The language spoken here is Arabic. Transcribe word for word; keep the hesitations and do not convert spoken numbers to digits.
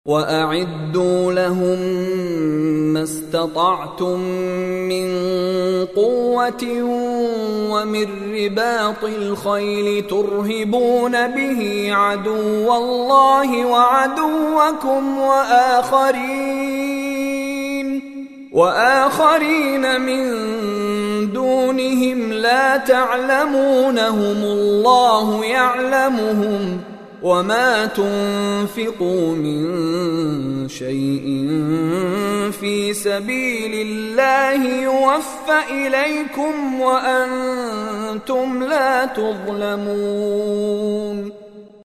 وأعدوا لهم ما استطعتم من قوة ومن رباط الخيل ترهبون به عدو الله وعدوكم وآخرين وآخرين من دونهم لا تعلمونهم الله يعلمهم وما تنفقوا من شيء في سبيل الله يوفى إليكم وأنتم لا تظلمون